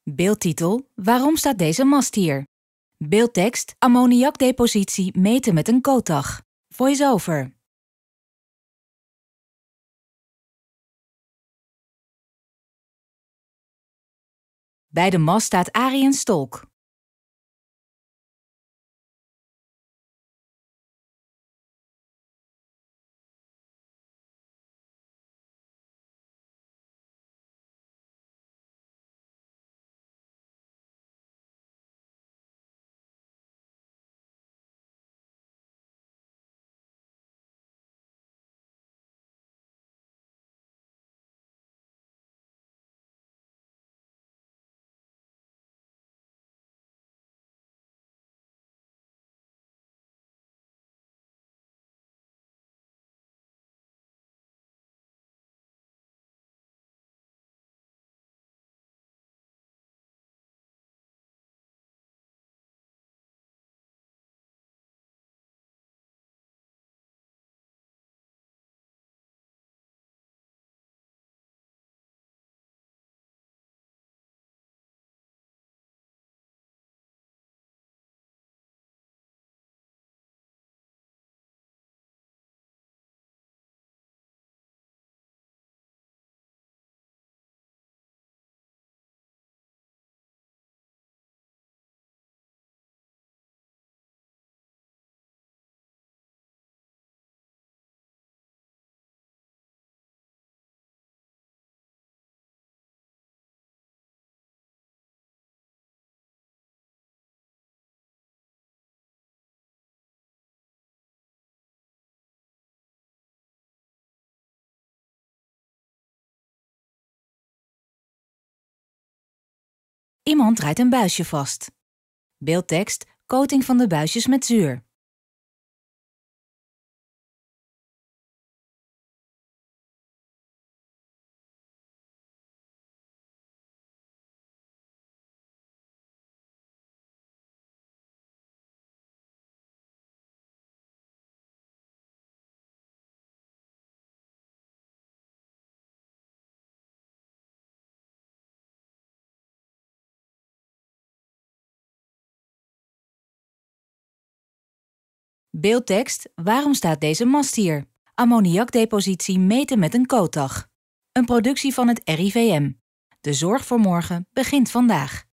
Beeldtitel: waarom staat deze mast hier? Beeldtekst: ammoniakdepositie meten met een kootdag. Voice-over. Bij de mast staat Arie en Stolk. Iemand draait een buisje vast. Beeldtekst: coating van de buisjes met zuur. Beeldtekst: waarom staat deze mast hier? Ammoniakdepositie meten met een kootdag. Een productie van het RIVM. De zorg voor morgen begint vandaag.